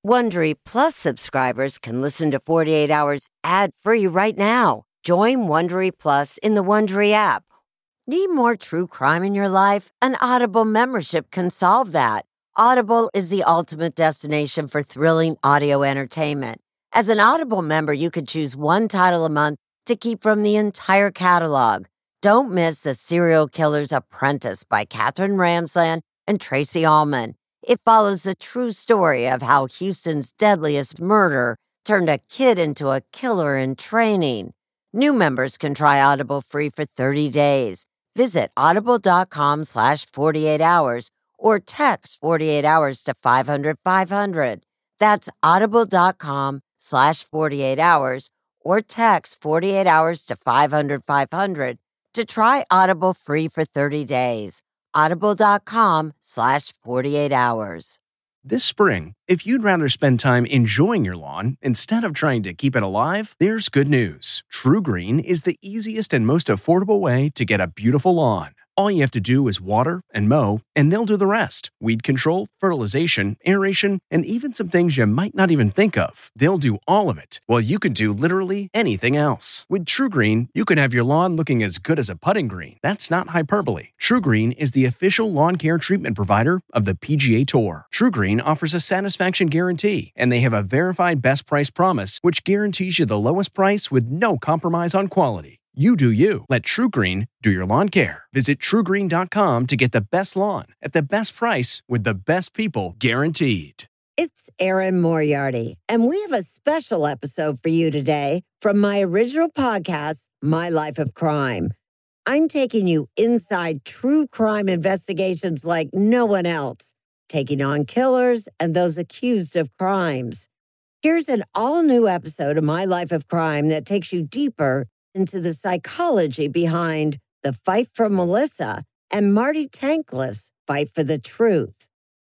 Wondery Plus subscribers can listen to 48 Hours ad-free right now. Join Wondery Plus in the Wondery app. Need more true crime in your life? An Audible membership can solve that. Audible is the ultimate destination for thrilling audio entertainment. As an Audible member, you can choose one title a month to keep from the entire catalog. Don't miss The Serial Killer's Apprentice by Katherine Ramsland and Tracy Ullman. It follows the true story of how Houston's deadliest murder turned a kid into a killer in training. New members can try Audible free for 30 days. Visit audible.com/48 hours or text 48 hours to 500-500. That's audible.com/48 hours or text 48 hours to 500-500 to try Audible free for 30 days. Audible.com/48 hours. This spring, if you'd rather spend time enjoying your lawn instead of trying to keep it alive, there's good news. True Green is the easiest and most affordable way to get a beautiful lawn. All you have to do is water and mow, and they'll do the rest. Weed control, fertilization, aeration, and even some things you might not even think of. They'll do all of it, while you can do literally anything else. With True Green, you can have your lawn looking as good as a putting green. That's not hyperbole. True Green is the official lawn care treatment provider of the PGA Tour. True Green offers a satisfaction guarantee, and they have a verified best price promise, which guarantees you the lowest price with no compromise on quality. You do you. Let True Green do your lawn care. Visit TrueGreen.com to get the best lawn at the best price with the best people guaranteed. It's Erin Moriarty, and we have a special episode for you today from my original podcast, My Life of Crime. I'm taking you inside true crime investigations like no one else, taking on killers and those accused of crimes. Here's an all-new episode of My Life of Crime that takes you deeper into the psychology behind the fight for Melissa and Marty Tankliff's fight for the truth.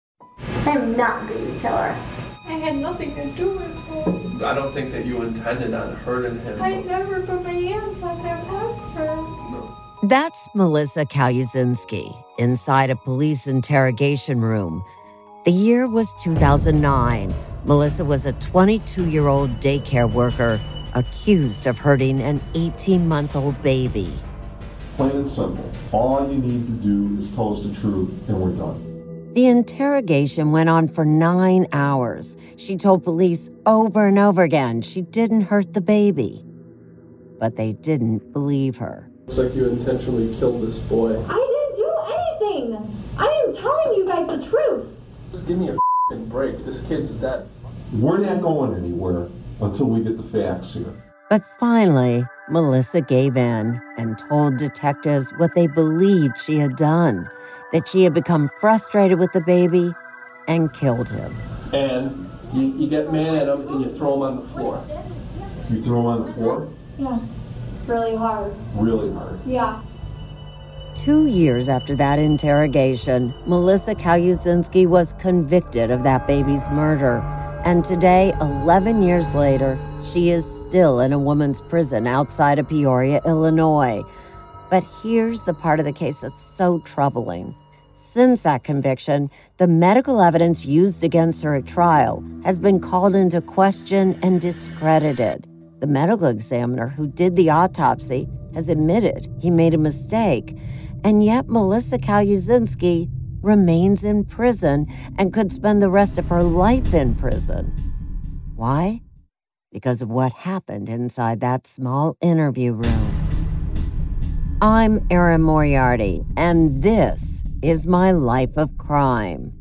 I'm not a baby killer. I had nothing to do with him. I don't think that you intended on hurting him. I never put my hands on him ever. No. That's Melissa Kaluzinski inside a police interrogation room. The year was 2009. Melissa was a 22-year-old daycare worker accused of hurting an 18-month-old baby. Plain and simple. All you need to do is tell us the truth, and we're done. The interrogation went on for 9 hours. She told police over and over again she didn't hurt the baby. But they didn't believe her. Looks like you intentionally killed this boy. I didn't do anything. I am telling you guys the truth. Just give me a break. This kid's dead. We're not going anywhere until we get the facts here. But finally, Melissa gave in and told detectives what they believed she had done, that she had become frustrated with the baby and killed him. And you get mad at him and you throw him on the floor. You throw him on the floor? Yeah, really hard. Really hard. Yeah. 2 years after that interrogation, Melissa Kaluzinski was convicted of that baby's murder. And today, 11 years later, she is still in a woman's prison outside of Peoria, Illinois. But here's the part of the case that's so troubling. Since that conviction, the medical evidence used against her at trial has been called into question and discredited. The medical examiner who did the autopsy has admitted he made a mistake. And yet Melissa Kaluzinski remains in prison and could spend the rest of her life in prison. Why? Because of what happened inside that small interview room. I'm Erin Moriarty, and this is My Life of Crime.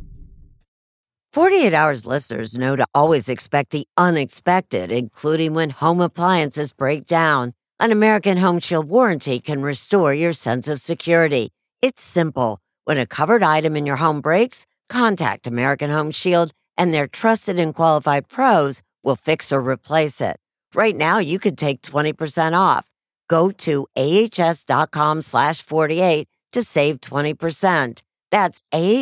48 Hours listeners know to always expect the unexpected, including when home appliances break down. An American Home Shield warranty can restore your sense of security. It's simple. When a covered item in your home breaks, contact American Home Shield, and their trusted and qualified pros will fix or replace it. Right now, you could take 20% off. Go to ahs.com/48 to save 20%. That's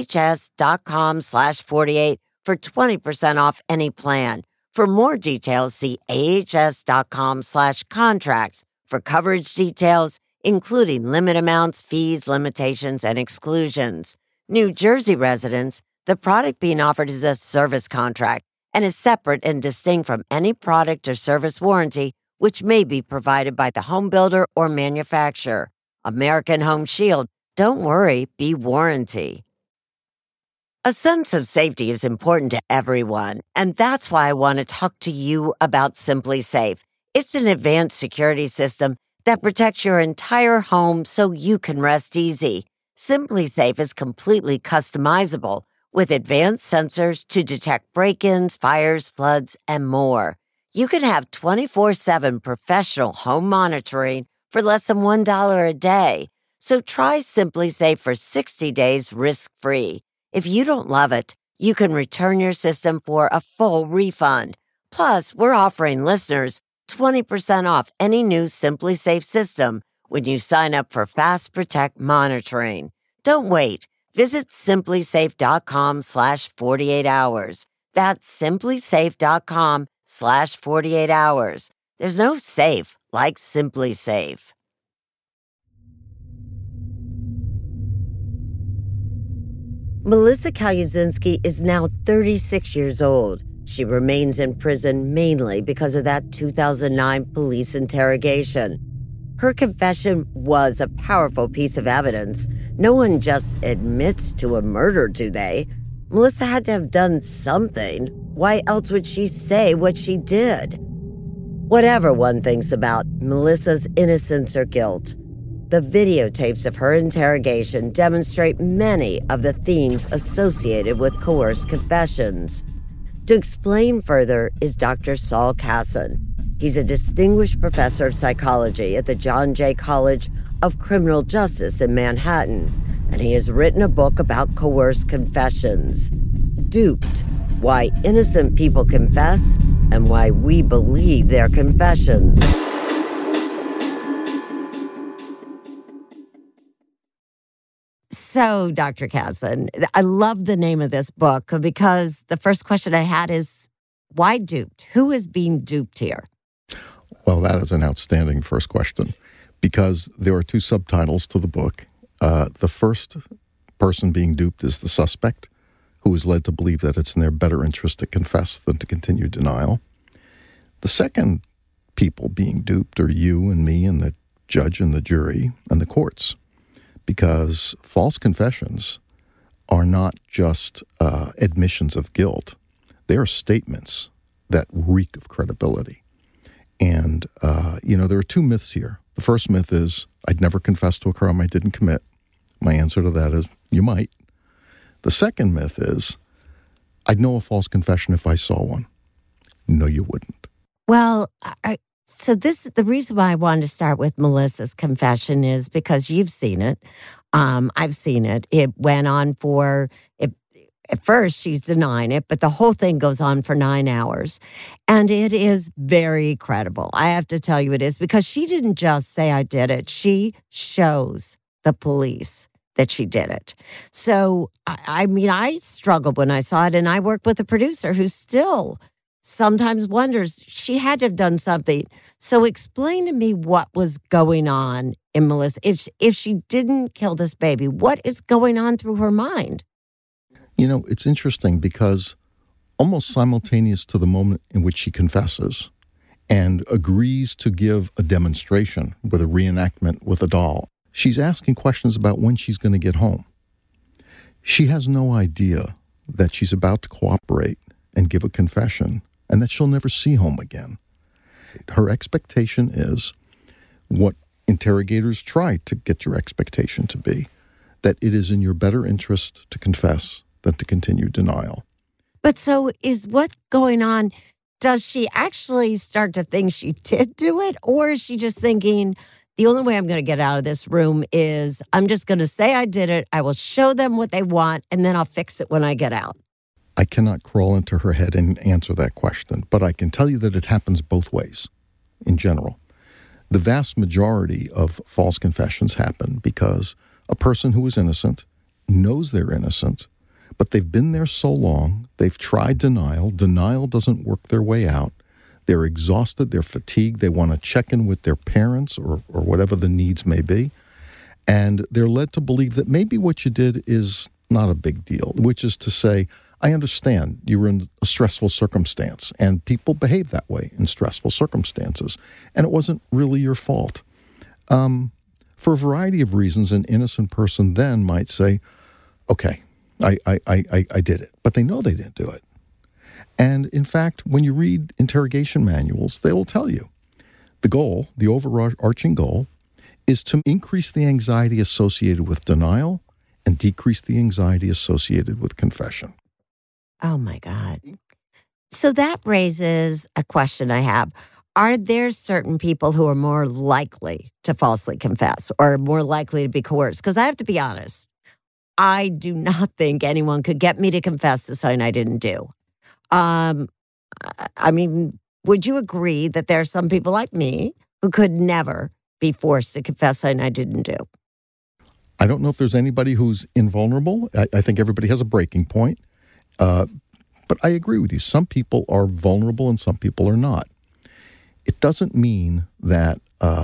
ahs.com/48 for 20% off any plan. For more details, see ahs.com/contracts for coverage details, including limit amounts, fees, limitations, and exclusions. New Jersey residents, the product being offered is a service contract and is separate and distinct from any product or service warranty which may be provided by the home builder or manufacturer. American Home Shield. Don't worry, be warranty. A sense of safety is important to everyone, and that's why I want to talk to you about SimpliSafe. It's an advanced security system that protects your entire home so you can rest easy. SimpliSafe is completely customizable with advanced sensors to detect break-ins, fires, floods, and more. You can have 24/7 professional home monitoring for less than $1 a day. So try SimpliSafe for 60 days risk-free. If you don't love it, you can return your system for a full refund. Plus, we're offering listeners 20% off any new SimpliSafe system when you sign up for Fast Protect monitoring. Don't wait. Visit SimpliSafe.com/48 hours. That's SimpliSafe.com/48 hours. There's no safe like SimpliSafe. Melissa Kaluzinski is now 36 years old. She remains in prison mainly because of that 2009 police interrogation. Her confession was a powerful piece of evidence. No one just admits to a murder, do they? Melissa had to have done something. Why else would she say what she did? Whatever one thinks about Melissa's innocence or guilt, the videotapes of her interrogation demonstrate many of the themes associated with coerced confessions. To explain further is Dr. Saul Kassan. He's a distinguished professor of psychology at the John Jay College of Criminal Justice in Manhattan, and he has written a book about coerced confessions. Duped: Why Innocent People Confess and Why We Believe Their Confessions. So, Dr. Kassan, I love the name of this book because the first question I had is, why duped? Who is being duped here? Well, that is an outstanding first question because there are two subtitles to the book. The first person being duped is the suspect, who is led to believe that it's in their better interest to confess than to continue denial. The second people being duped are you and me and the judge and the jury and the courts, because false confessions are not just admissions of guilt. They are statements that reek of credibility. And, there are two myths here. The first myth is, I'd never confess to a crime I didn't commit. My answer to that is, you might. The second myth is, I'd know a false confession if I saw one. No, you wouldn't. Well, the reason why I wanted to start with Melissa's confession is because you've seen it. I've seen it. It went on at first she's denying it, but the whole thing goes on for 9 hours. And it is very credible. I have to tell you it is, because she didn't just say I did it. She shows the police that she did it. So, I struggled when I saw it, and I worked with a producer who still sometimes wonders, she had to have done something. So explain to me what was going on in Melissa. If she didn't kill this baby, what is going on through her mind? It's interesting because almost simultaneous to the moment in which she confesses and agrees to give a demonstration with a reenactment with a doll, she's asking questions about when she's going to get home. She has no idea that she's about to cooperate and give a confession and that she'll never see home again. Her expectation is what interrogators try to get your expectation to be, that it is in your better interest to confess than to continue denial. But so is what's going on, does she actually start to think she did do it? Or is she just thinking, the only way I'm going to get out of this room is I'm just going to say I did it, I will show them what they want, and then I'll fix it when I get out? I cannot crawl into her head and answer that question, but I can tell you that it happens both ways in general. The vast majority of false confessions happen because a person who is innocent knows they're innocent, but they've been there so long, they've tried denial. Denial doesn't work their way out. They're exhausted, they're fatigued, they want to check in with their parents or whatever the needs may be, and they're led to believe that maybe what you did is not a big deal, which is to say, I understand you were in a stressful circumstance, and people behave that way in stressful circumstances, and it wasn't really your fault. For a variety of reasons, an innocent person then might say, okay, I did it, but they know they didn't do it. And in fact, when you read interrogation manuals, they will tell you the goal, the overarching goal, is to increase the anxiety associated with denial and decrease the anxiety associated with confession. Oh, my God. So that raises a question I have. Are there certain people who are more likely to falsely confess or more likely to be coerced? Because I have to be honest, I do not think anyone could get me to confess to something I didn't do. I mean, would you agree that there are some people like me who could never be forced to confess something I didn't do? I don't know if there's anybody who's invulnerable. I think everybody has a breaking point. But I agree with you. Some people are vulnerable and some people are not. It doesn't mean that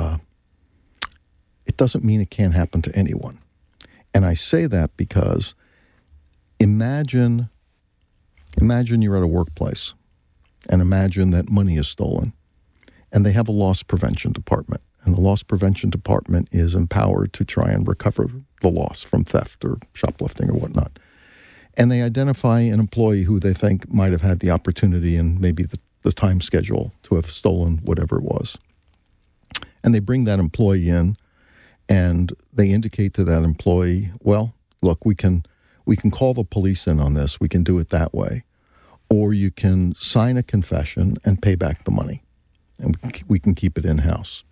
it can't happen to anyone. And I say that because imagine you're at a workplace and imagine that money is stolen and they have a loss prevention department, and the loss prevention department is empowered to try and recover the loss from theft or shoplifting or whatnot. And they identify an employee who they think might have had the opportunity and maybe the time schedule to have stolen whatever it was. And they bring that employee in and they indicate to that employee, well, look, we can call the police in on this. We can do it that way. Or you can sign a confession and pay back the money. And we can keep it in-house.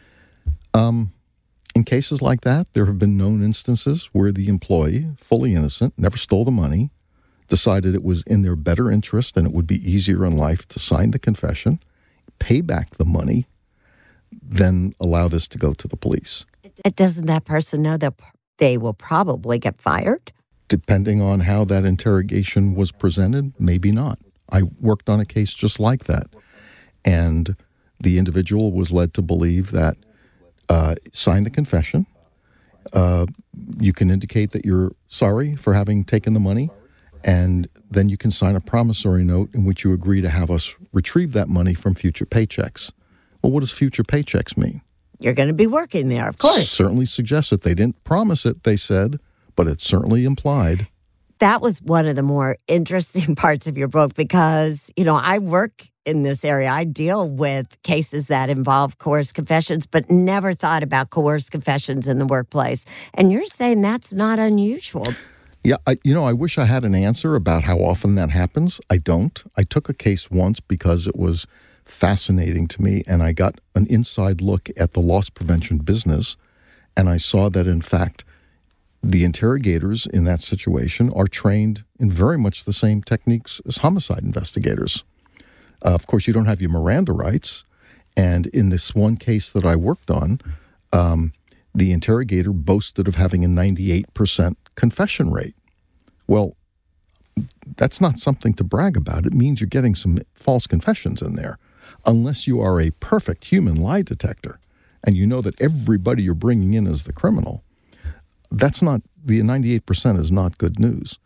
In cases like that, there have been known instances where the employee, fully innocent, never stole the money, decided it was in their better interest and it would be easier in life to sign the confession, pay back the money, then allow this to go to the police. Doesn't that person know that they will probably get fired? Depending on how that interrogation was presented, maybe not. I worked on a case just like that. And the individual was led to believe that sign the confession. You can indicate that you're sorry for having taken the money, and then you can sign a promissory note in which you agree to have us retrieve that money from future paychecks. Well, what does future paychecks mean? You're going to be working there, of course. Certainly suggests it. They didn't promise it, they said, but it certainly implied. That was one of the more interesting parts of your book because, I work in this area. I deal with cases that involve coerced confessions, but never thought about coerced confessions in the workplace. And you're saying that's not unusual. Yeah, I wish I had an answer about how often that happens. I don't. I took a case once because it was fascinating to me, and I got an inside look at the loss prevention business, and I saw that, in fact, the interrogators in that situation are trained in very much the same techniques as homicide investigators. Of course, you don't have your Miranda rights. And in this one case that I worked on, the interrogator boasted of having a 98% confession rate. Well, that's not something to brag about. It means you're getting some false confessions in there, unless you are a perfect human lie detector and you know that everybody you're bringing in is the criminal. That's not, the 98% is not good news.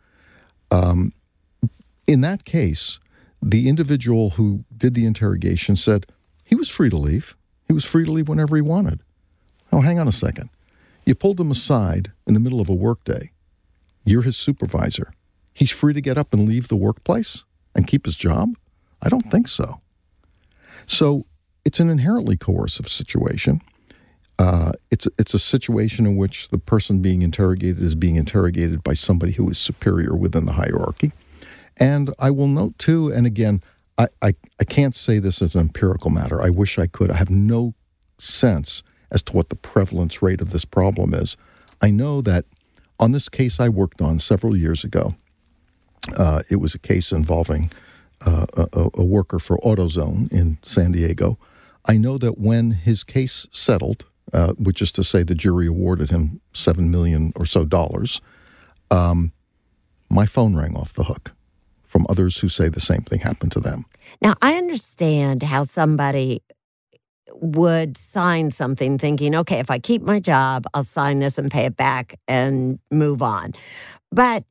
In that case, the individual who did the interrogation said he was free to leave. He was free to leave whenever he wanted. Oh, hang on a second. You pulled him aside in the middle of a workday. You're his supervisor. He's free to get up and leave the workplace and keep his job? I don't think so. So it's an inherently coercive situation. It's a situation in which the person being interrogated is being interrogated by somebody who is superior within the hierarchy. And I will note too, and again, I can't say this as an empirical matter. I wish I could. I have no sense as to what the prevalence rate of this problem is. I know that on this case I worked on several years ago, it was a case involving a worker for AutoZone in San Diego. I know that when his case settled, which is to say the jury awarded him $7 million or so, my phone rang off the hook from others who say the same thing happened to them. Now, I understand how somebody would sign something thinking, okay, if I keep my job, I'll sign this and pay it back and move on. But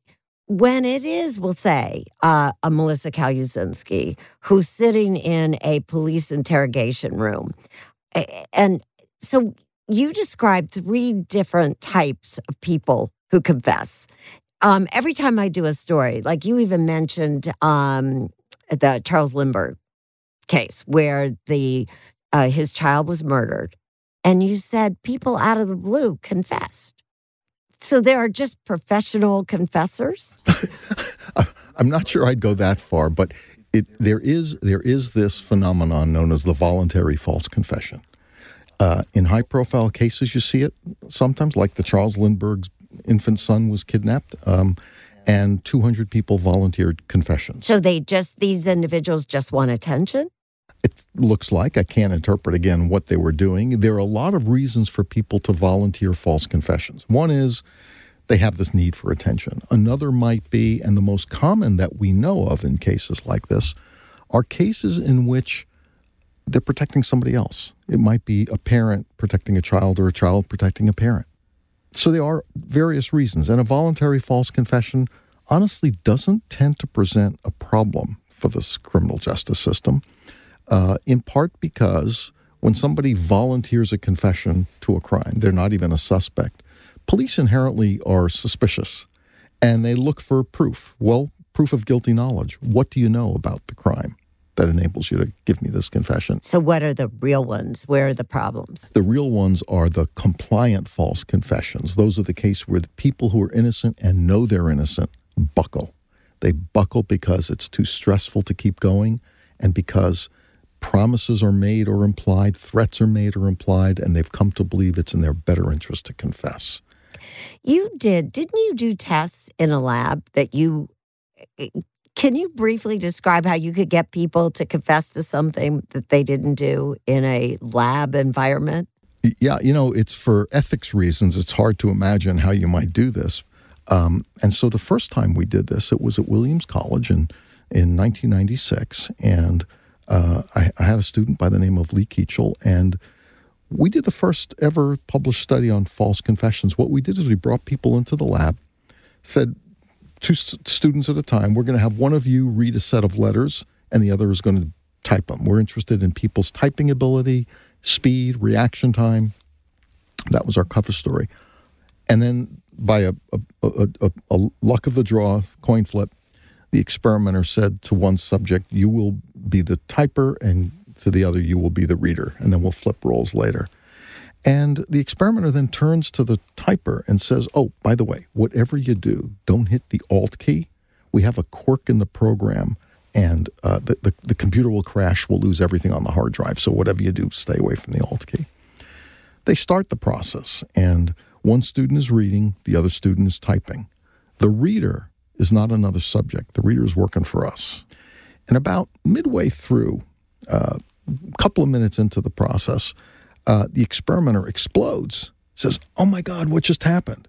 when it is, we'll say, a Melissa Kalusinski who's sitting in a police interrogation room, and so you described 3 different types of people who confess. Every time I do a story, like you even mentioned the Charles Lindbergh case where his child was murdered, and you said people out of the blue confessed. So there are just professional confessors? I'm not sure I'd go that far, but there is this phenomenon known as the voluntary false confession. In high-profile cases, you see it sometimes, like the Charles Lindbergh's infant son was kidnapped, and 200 people volunteered confessions. So these individuals just want attention? It looks like. I can't interpret, again, what they were doing. There are a lot of reasons for people to volunteer false confessions. One is they have this need for attention. Another might be, and the most common that we know of in cases like this, are cases in which they're protecting somebody else. It might be a parent protecting a child or a child protecting a parent. So there are various reasons. And a voluntary false confession honestly doesn't tend to present a problem for this criminal justice system, in part because when somebody volunteers a confession to a crime, they're not even a suspect. Police inherently are suspicious, and they look for proof. Well, proof of guilty knowledge. What do you know about the crime that enables you to give me this confession? So what are the real ones? Where are the problems? The real ones are the compliant false confessions. Those are the case where the people who are innocent and know they're innocent buckle. They buckle because it's too stressful to keep going, and because promises are made or implied, threats are made or implied, and they've come to believe it's in their better interest to confess. Didn't you do tests in a lab can you briefly describe how you could get people to confess to something that they didn't do in a lab environment? Yeah, it's for ethics reasons. It's hard to imagine how you might do this. And so the first time we did this, it was at Williams College in 1996, and I had a student by the name of Lee Keachel, and we did the first ever published study on false confessions. What we did is we brought people into the lab, said 2 students at a time, we're going to have one of you read a set of letters, and the other is going to type them. We're interested in people's typing ability, speed, reaction time. That was our cover story. And then by a luck of the draw, coin flip, the experimenter said to one subject, you will be the typer, and to the other, you will be the reader. And then we'll flip roles later. And the experimenter then turns to the typer and says, oh, by the way, whatever you do, don't hit the Alt key. We have a quirk in the program, and the computer will crash. We'll lose everything on the hard drive. So whatever you do, stay away from the Alt key. They start the process, and one student is reading, the other student is typing. The reader is not another subject. The reader is working for us. And about midway through, a couple of minutes into the process, the experimenter explodes, says, oh my God, what just happened?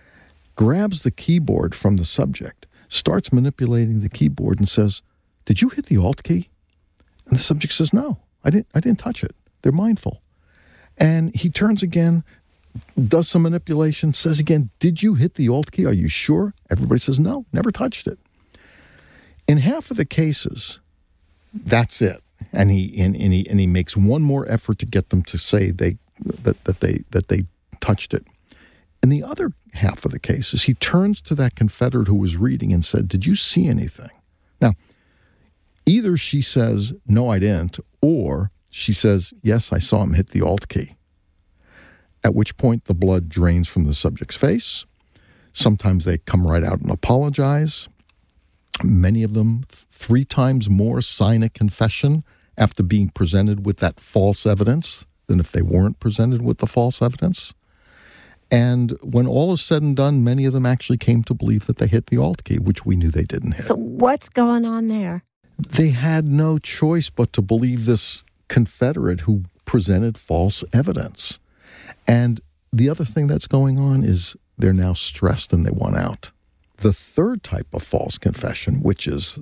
Grabs the keyboard from the subject, starts manipulating the keyboard and says, did you hit the Alt key? And the subject says, no, I didn't touch it. They're mindful. And he turns again, does some manipulation, says again, did you hit the Alt key? Are you sure? Everybody says, no, never touched it. In half of the cases, that's it. And he makes one more effort to get them to say that they touched it. In the other half of the cases, he turns to that Confederate who was reading and said, did you see anything? Now, either she says, no, I didn't, or she says, yes, I saw him hit the Alt key. At which point the blood drains from the subject's face. Sometimes they come right out and apologize. Many of them 3 times more sign a confession after being presented with that false evidence than if they weren't presented with the false evidence. And when all is said and done, many of them actually came to believe that they hit the Alt key, which we knew they didn't hit. So what's going on there? They had no choice but to believe this Confederate who presented false evidence. And the other thing that's going on is they're now stressed and they want out. The third type of false confession, which is,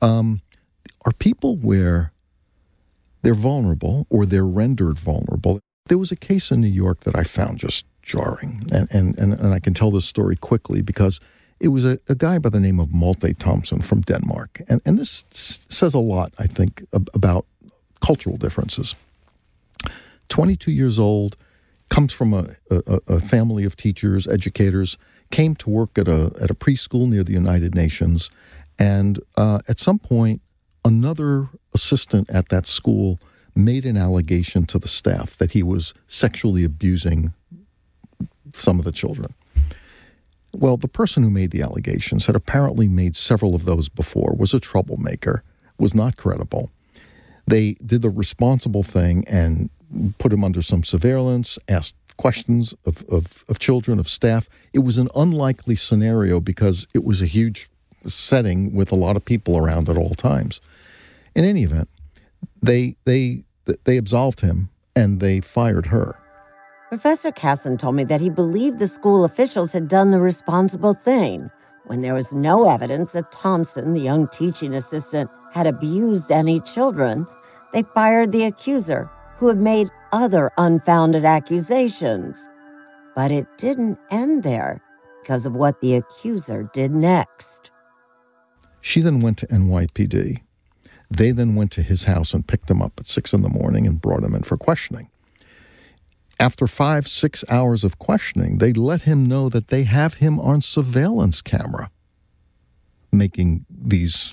are people where they're vulnerable or they're rendered vulnerable. There was a case in New York that I found just jarring, and I can tell this story quickly because It was a guy by the name of Malte Thomsen from Denmark. And this says a lot, I think, about cultural differences. 22 years old, comes from a family of teachers, educators, came to work at a preschool near the United Nations, and at some point, another assistant at that school made an allegation to the staff that he was sexually abusing some of the children. Well, the person who made the allegations had apparently made several of those before, was a troublemaker, was not credible. They did the responsible thing and put him under some surveillance, asked questions of children, of staff. It was an unlikely scenario because it was a huge setting with a lot of people around at all times. In any event, they absolved him and they fired her. Professor Casson told me that he believed the school officials had done the responsible thing when there was no evidence that Thomsen, the young teaching assistant, had abused any children. They fired the accuser, who had made other unfounded accusations. But it didn't end there because of what the accuser did next. She then went to NYPD. They then went to his house and picked him up at 6 a.m. and brought him in for questioning. After 5-6 hours of questioning, they let him know that they have him on surveillance camera, making these,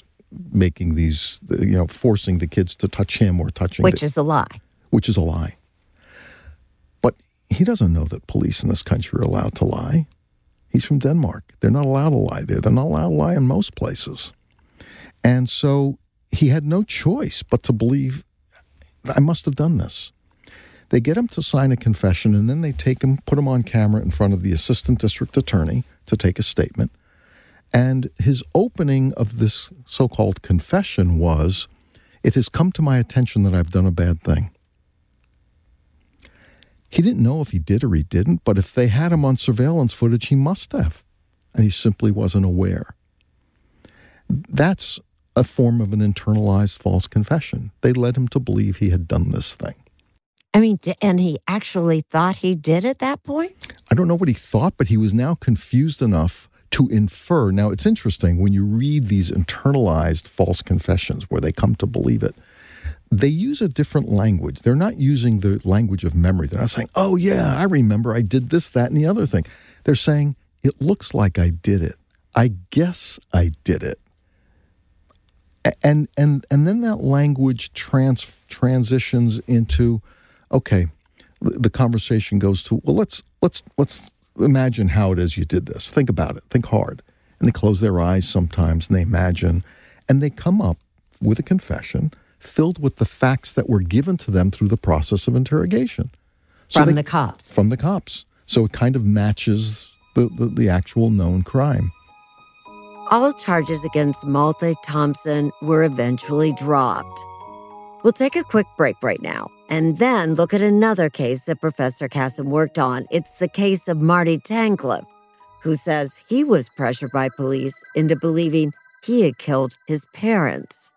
forcing the kids to touch him or touching. Which is a lie. Which is a lie. But he doesn't know that police in this country are allowed to lie. He's from Denmark. They're not allowed to lie there. They're not allowed to lie in most places. And so he had no choice but to believe, I must have done this. They get him to sign a confession, and then they take him, put him on camera in front of the assistant district attorney to take a statement. And his opening of this so-called confession was, "It has come to my attention that I've done a bad thing." He didn't know if he did or he didn't, but if they had him on surveillance footage, he must have. And he simply wasn't aware. That's a form of an internalized false confession. They led him to believe he had done this thing. I mean, and he actually thought he did at that point? I don't know what he thought, but he was now confused enough to infer. Now, it's interesting when you read these internalized false confessions where they come to believe it, they use a different language. They're not using the language of memory. They're not saying, oh, yeah, I remember I did this, that, and the other thing. They're saying, it looks like I did it. I guess I did it. And then that language transitions into, okay, the conversation goes to, well, let's imagine how it is you did this. Think about it. Think hard. And they close their eyes sometimes and they imagine, and they come up with a confession filled with the facts that were given to them through the process of interrogation. From the cops. From the cops. So it kind of matches the actual known crime. All charges against Malte Thomsen were eventually dropped. We'll take a quick break right now and then look at another case that Professor Casson worked on. It's the case of Marty Tancliffe, who says he was pressured by police into believing he had killed his parents.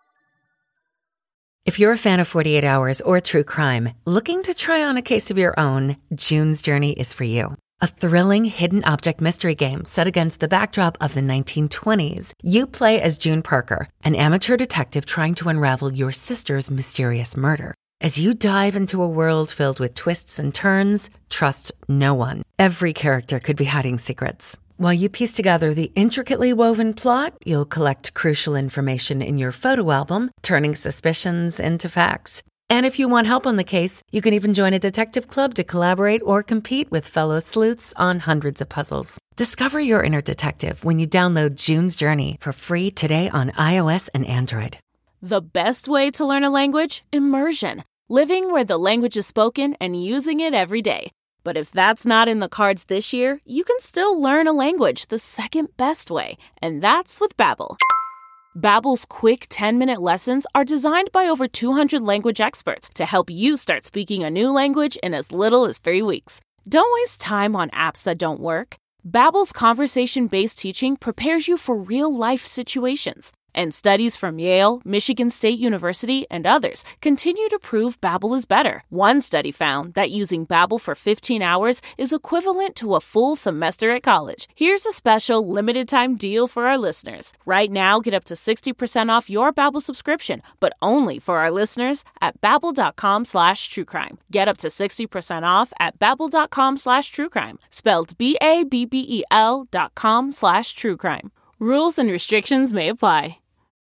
If you're a fan of 48 Hours or true crime, looking to try on a case of your own, June's Journey is for you. A thrilling hidden object mystery game set against the backdrop of the 1920s. You play as June Parker, an amateur detective trying to unravel your sister's mysterious murder. As you dive into a world filled with twists and turns, trust no one. Every character could be hiding secrets. While you piece together the intricately woven plot, you'll collect crucial information in your photo album, turning suspicions into facts. And if you want help on the case, you can even join a detective club to collaborate or compete with fellow sleuths on hundreds of puzzles. Discover your inner detective when you download June's Journey for free today on iOS and Android. The best way to learn a language? Immersion. Living where the language is spoken and using it every day. But if that's not in the cards this year, you can still learn a language the second best way, and that's with Babbel. Babbel's quick 10-minute lessons are designed by over 200 language experts to help you start speaking a new language in as little as 3 weeks. Don't waste time on apps that don't work. Babbel's conversation-based teaching prepares you for real-life situations. And studies from Yale, Michigan State University, and others continue to prove Babbel is better. One study found that using Babbel for 15 hours is equivalent to a full semester at college. Here's a special limited-time deal for our listeners. Right now, get up to 60% off your Babbel subscription, but only for our listeners at Babbel.com/truecrime. Get up to 60% off at Babbel.com/truecrime. Spelled BABBEL.com/truecrime. Rules and restrictions may apply.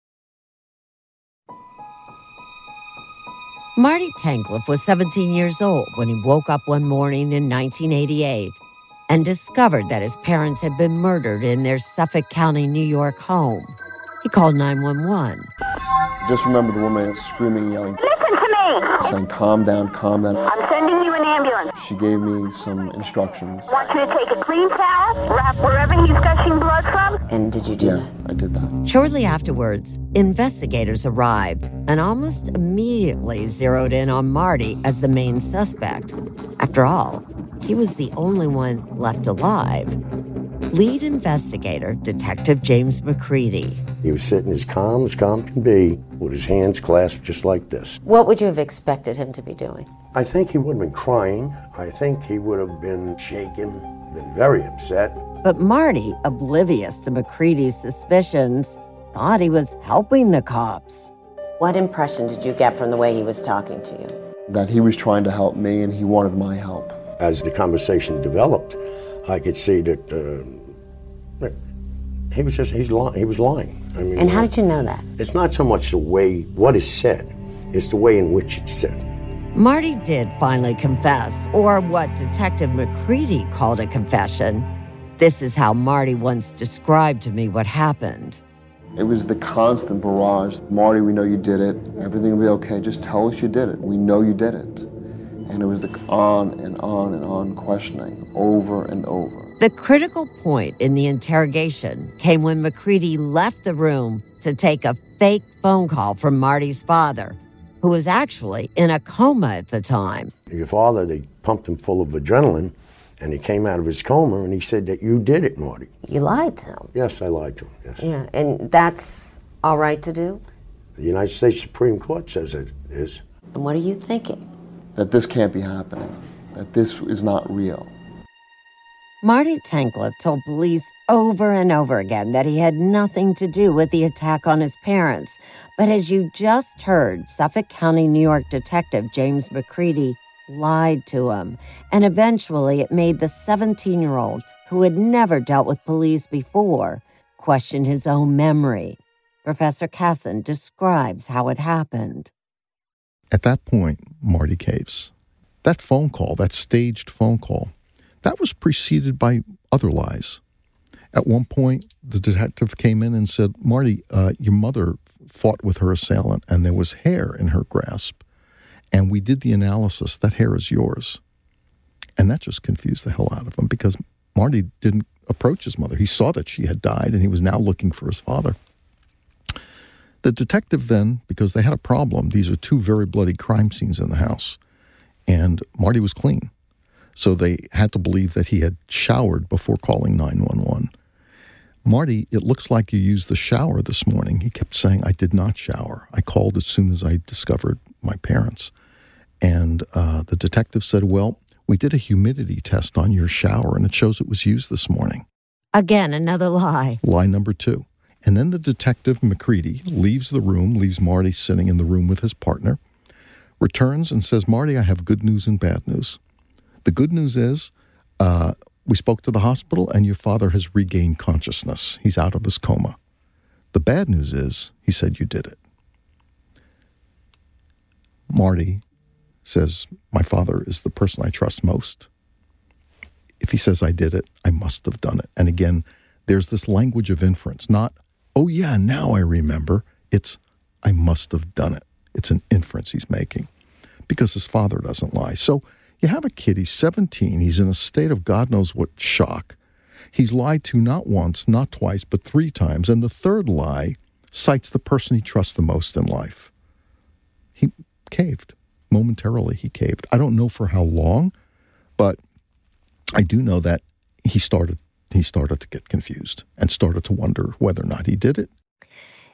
Marty Tankleff was 17 years old when he woke up one morning in 1988 and discovered that his parents had been murdered in their Suffolk County, New York home. He called 911. Just remember the woman screaming and yelling. Listen to me! Saying, calm down, calm down. I'm sending you an ambulance. She gave me some instructions. I want you to take a clean towel, wrap wherever he's gushing blood from. And did you do that? I did that. Shortly afterwards, investigators arrived and almost immediately zeroed in on Marty as the main suspect. After all, he was the only one left alive. Lead investigator, Detective James McCready. He was sitting as calm can be, with his hands clasped just like this. What would you have expected him to be doing? I think he would have been crying. I think he would have been shaken, been very upset. But Marty, oblivious to McCready's suspicions, thought he was helping the cops. What impression did you get from the way he was talking to you? That he was trying to help me and he wanted my help. As the conversation developed, I could see that he was lying. I mean, and how did you know that? It's not so much the way what is said, it's the way in which it's said. Marty did finally confess, or what Detective McCready called a confession. This is how Marty once described to me what happened. It was the constant barrage. Marty, we know you did it. Everything will be okay. Just tell us you did it. We know you did it. And it was the on and on and on questioning over and over. The critical point in the interrogation came when McCready left the room to take a fake phone call from Marty's father, who was actually in a coma at the time. Your father, they pumped him full of adrenaline, and he came out of his coma, and he said that you did it, Marty. You lied to him? Yes, I lied to him, yes. Yeah, and that's all right to do? The United States Supreme Court says it is. And what are you thinking? That this can't be happening. That this is not real. Marty Tankleff told police over and over again that he had nothing to do with the attack on his parents. But as you just heard, Suffolk County, New York Detective James McCready lied to him. And eventually it made the 17-year-old, who had never dealt with police before, question his own memory. Professor Casson describes how it happened. At that point, Marty caves. That phone call, that staged phone call, that was preceded by other lies. At one point, the detective came in and said, Marty, your mother fought with her assailant and there was hair in her grasp. And we did the analysis. That hair is yours. And that just confused the hell out of him because Marty didn't approach his mother. He saw that she had died and he was now looking for his father. The detective then, because they had a problem, these are two very bloody crime scenes in the house, and Marty was clean. So they had to believe that he had showered before calling 911. Marty, it looks like you used the shower this morning. He kept saying, I did not shower. I called as soon as I discovered my parents. And the detective said, well, we did a humidity test on your shower, and it shows it was used this morning. Again, another lie. Lie number 2. And then the detective, McCready, leaves the room, leaves Marty sitting in the room with his partner, returns and says, Marty, I have good news and bad news. The good news is we spoke to the hospital and your father has regained consciousness. He's out of his coma. The bad news is he said you did it. Marty says, my father is the person I trust most. If he says I did it, I must have done it. And again, there's this language of inference, not, oh yeah, now I remember. It's, I must have done it. It's an inference he's making because his father doesn't lie. So you have a kid, he's 17, he's in a state of God knows what shock. He's lied to not once, not twice, but 3 times. And the third lie cites the person he trusts the most in life. He caved. Momentarily, he caved. I don't know for how long, but I do know that he started to get confused and started to wonder whether or not he did it.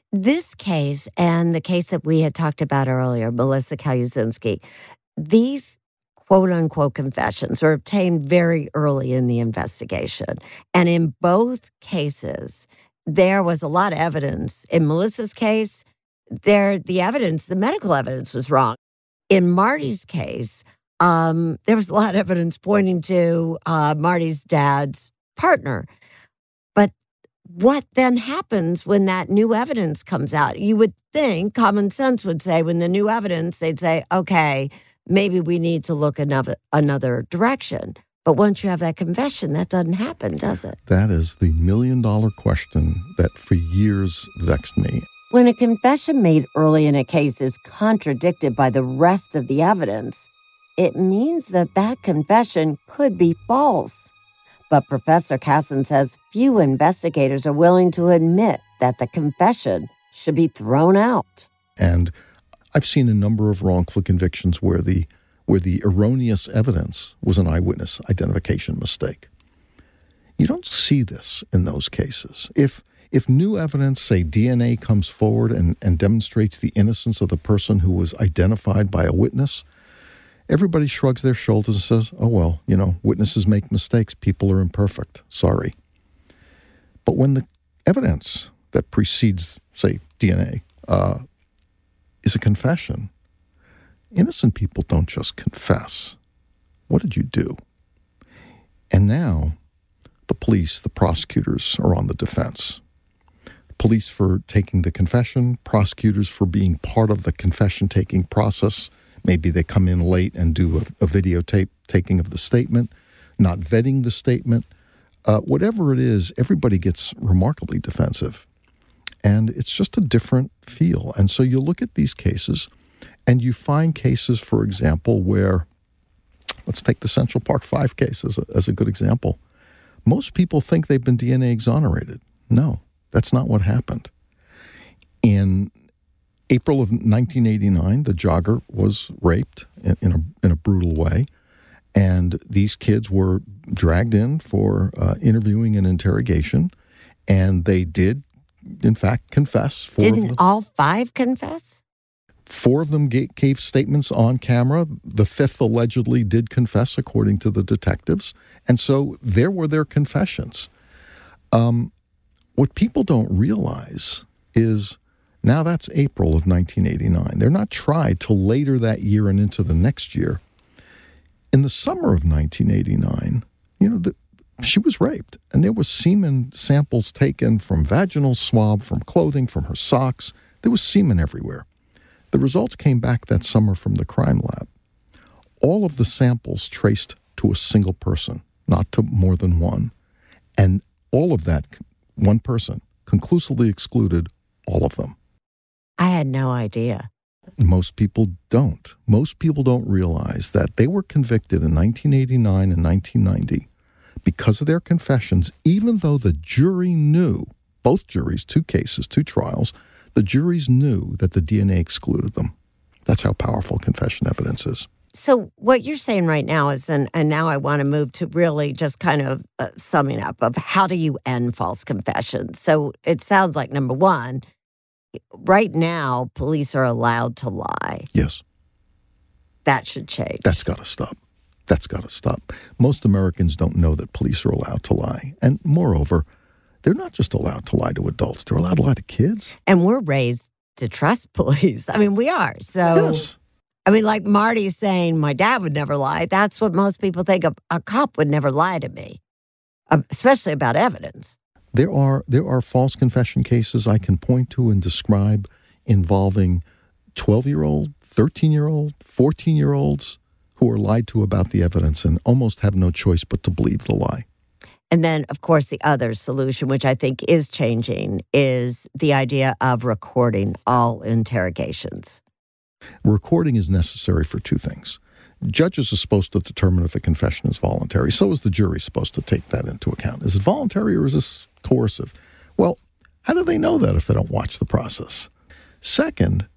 This case and the case that we had talked about earlier, Melissa Kalusinski, these quote-unquote confessions were obtained very early in the investigation. And in both cases, there was a lot of evidence. In Melissa's case, the medical evidence was wrong. In Marty's case, there was a lot of evidence pointing to Marty's dad's partner. But what then happens when that new evidence comes out? You would think, common sense would say, when the new evidence, they'd say, okay, maybe we need to look another direction. But once you have that confession, that doesn't happen, does it? That is the million-dollar question that for years vexed me. When a confession made early in a case is contradicted by the rest of the evidence, it means that confession could be false. But Professor Casson says few investigators are willing to admit that the confession should be thrown out. And I've seen a number of wrongful convictions where the erroneous evidence was an eyewitness identification mistake. You don't see this in those cases. If new evidence, say DNA, comes forward and demonstrates the innocence of the person who was identified by a witness, everybody shrugs their shoulders and says, oh, well, witnesses make mistakes. People are imperfect. Sorry. But when the evidence that precedes, say, DNA, is a confession, innocent people don't just confess. What did you do? And now the police, the prosecutors are on the defense. Police for taking the confession, prosecutors for being part of the confession-taking process. Maybe they come in late and do a videotape taking of the statement, not vetting the statement. Whatever it is, everybody gets remarkably defensive. And it's just a different feel. And so you look at these cases, and you find cases, for example, where, let's take the Central Park 5 case as a good example. Most people think they've been DNA exonerated. No, that's not what happened. In April of 1989, the jogger was raped in a brutal way, and these kids were dragged in for interviewing and interrogation, and they did, in fact, confess. Didn't all 5 confess? 4 of them gave statements on camera. The 5th allegedly did confess, according to the detectives. And so there were their confessions. What people don't realize is now that's April of 1989. They're not tried till later that year and into the next year. In the summer of 1989, she was raped, and there was semen samples taken from vaginal swab, from clothing, from her socks. There was semen everywhere. The results came back that summer from the crime lab. All of the samples traced to a single person, not to more than one. And all of that, one person, conclusively excluded all of them. I had no idea. Most people don't. Most people don't realize that they were convicted in 1989 and 1990 because of their confessions, even though the jury knew, both juries, 2 cases, 2 trials, the juries knew that the DNA excluded them. That's how powerful confession evidence is. So what you're saying right now is, and now I want to move to really just kind of summing up of how do you end false confessions. So it sounds like, number one, right now, police are allowed to lie. Yes. That should change. That's got to stop. That's got to stop. Most Americans don't know that police are allowed to lie. And moreover, they're not just allowed to lie to adults. They're allowed to lie to kids. And we're raised to trust police. I mean, we are. So, yes. I mean, like Marty's saying, my dad would never lie. That's what most people think. A cop would never lie to me, especially about evidence. There are false confession cases I can point to and describe involving 12-year-old, 13-year-old, 14-year-olds who are lied to about the evidence and almost have no choice but to believe the lie. And then, of course, the other solution, which I think is changing, is the idea of recording all interrogations. Recording is necessary for 2 things. Judges are supposed to determine if a confession is voluntary. So is the jury supposed to take that into account. Is it voluntary or is this coercive? Well, how do they know that if they don't watch the process? Second,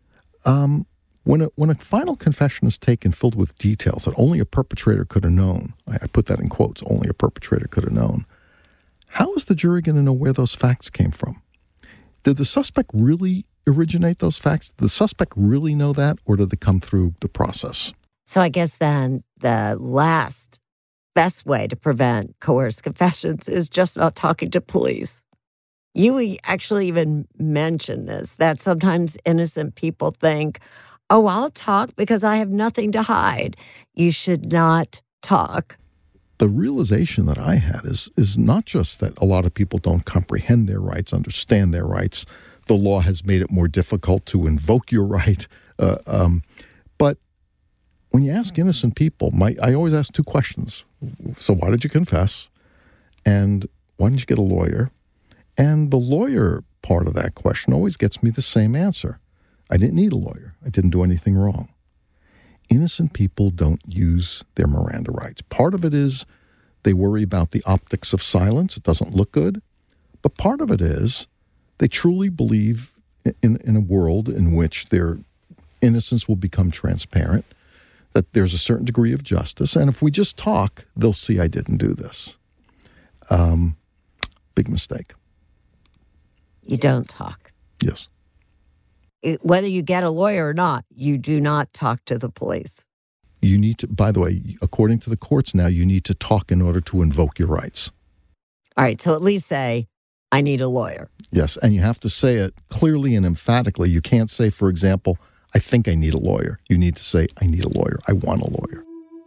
when a final confession is taken filled with details that only a perpetrator could have known, I put that in quotes, only a perpetrator could have known, how is the jury going to know where those facts came from? Did the suspect really originate those facts? Did the suspect really know that, or did they come through the process? So I guess then the last best way to prevent coerced confessions is just not talking to police. You actually even mentioned this, that sometimes innocent people think, oh, I'll talk because I have nothing to hide. You should not talk. The realization that I had is not just that a lot of people don't comprehend their rights, understand their rights. The law has made it more difficult to invoke your right. But when you ask innocent people, I always ask two questions. So why did you confess? And why didn't you get a lawyer? And the lawyer part of that question always gets me the same answer. I didn't need a lawyer. I didn't do anything wrong. Innocent people don't use their Miranda rights. Part of it is they worry about the optics of silence. It doesn't look good. But part of it is they truly believe in a world in which their innocence will become transparent, that there's a certain degree of justice. And if we just talk, they'll see I didn't do this. Big mistake. You don't talk. Yes. Whether you get a lawyer or not, you do not talk to the police. You need to, by the way, according to the courts now, you need to talk in order to invoke your rights. All right, so at least say, I need a lawyer. Yes, and you have to say it clearly and emphatically. You can't say, for example, I think I need a lawyer. You need to say, I need a lawyer. I want a lawyer.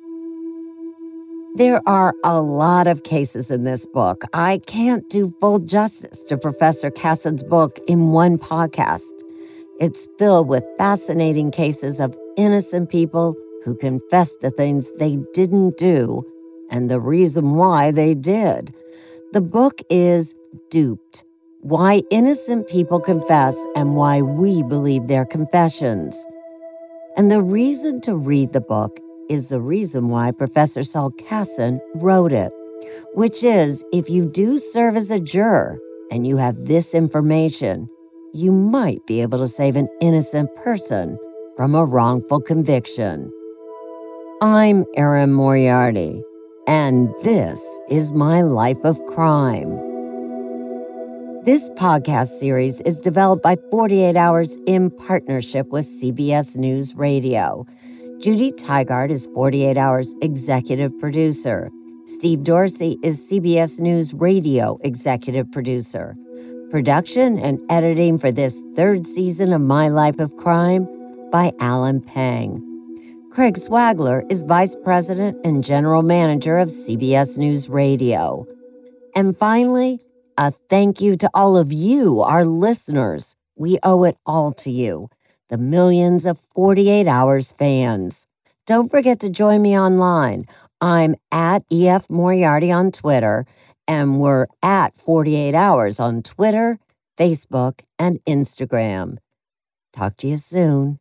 There are a lot of cases in this book. I can't do full justice to Professor Kassin's book in one podcast. It's filled with fascinating cases of innocent people who confessed to things they didn't do and the reason why they did. The book is Duped: Why Innocent People Confess and Why We Believe Their Confessions. And the reason to read the book is the reason why Professor Saul Kassin wrote it, which is if you do serve as a juror and you have this information, you might be able to save an innocent person from a wrongful conviction. I'm Erin Moriarty, and this is My Life of Crime. This podcast series is developed by 48 Hours in partnership with CBS News Radio. Judy Tygard is 48 Hours executive producer. Steve Dorsey is CBS News Radio executive producer. Production and editing for this third season of My Life of Crime by Alan Pang. Craig Swagler is vice president and general manager of CBS News Radio. And finally, a thank you to all of you, our listeners. We owe it all to you, the millions of 48 Hours fans. Don't forget to join me online. I'm at EF Moriarty on Twitter, and we're at 48 Hours on Twitter, Facebook, and Instagram. Talk to you soon.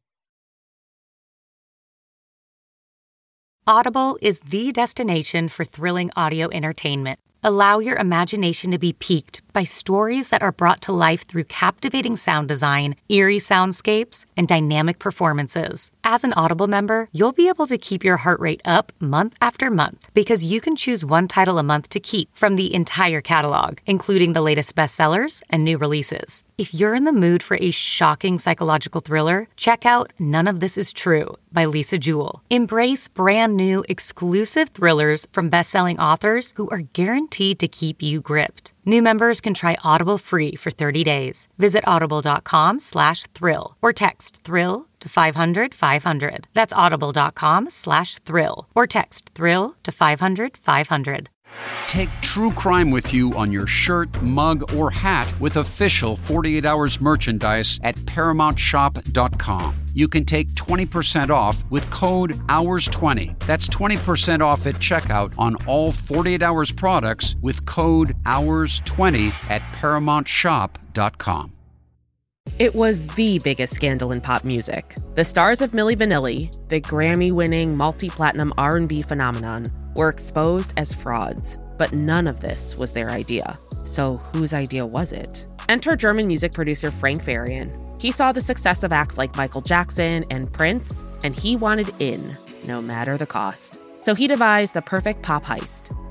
Audible is the destination for thrilling audio entertainment. Allow your imagination to be piqued by stories that are brought to life through captivating sound design, eerie soundscapes, and dynamic performances. As an Audible member, you'll be able to keep your heart rate up month after month because you can choose one title a month to keep from the entire catalog, including the latest bestsellers and new releases. If you're in the mood for a shocking psychological thriller, check out None of This Is True by Lisa Jewell. Embrace brand new, exclusive thrillers from best-selling authors who are guaranteed to keep you gripped. New members can try Audible free for 30 days. Visit audible.com/thrill or text thrill to 500-500. That's audible.com/thrill or text thrill to 500-500. Take true crime with you on your shirt, mug, or hat with official 48 Hours merchandise at ParamountShop.com. You can take 20% off with code HOURS20. That's 20% off at checkout on all 48 Hours products with code HOURS20 at ParamountShop.com. It was the biggest scandal in pop music. The stars of Milli Vanilli, the Grammy-winning multi-platinum R&B phenomenon, were exposed as frauds, but none of this was their idea. So whose idea was it? Enter German music producer Frank Farian. He saw the success of acts like Michael Jackson and Prince, and he wanted in, no matter the cost. So he devised the perfect pop heist.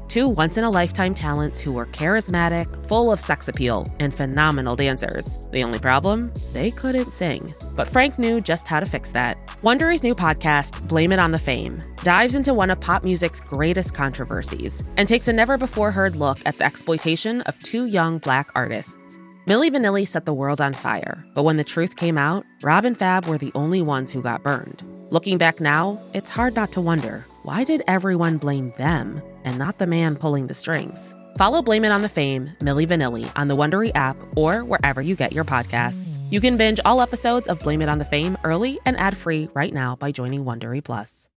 Two once-in-a-lifetime talents who were charismatic, full of sex appeal, and phenomenal dancers. The only problem? They couldn't sing. But Frank knew just how to fix that. Wondery's new podcast, Blame It on the Fame, dives into one of pop music's greatest controversies and takes a never-before-heard look at the exploitation of two young Black artists. Milli Vanilli set the world on fire, but when the truth came out, Rob and Fab were the only ones who got burned. Looking back now, it's hard not to wonder, why did everyone blame them and not the man pulling the strings? Follow Blame It on the Fame, Milli Vanilli, on the Wondery app or wherever you get your podcasts. You can binge all episodes of Blame It on the Fame early and ad-free right now by joining Wondery Plus.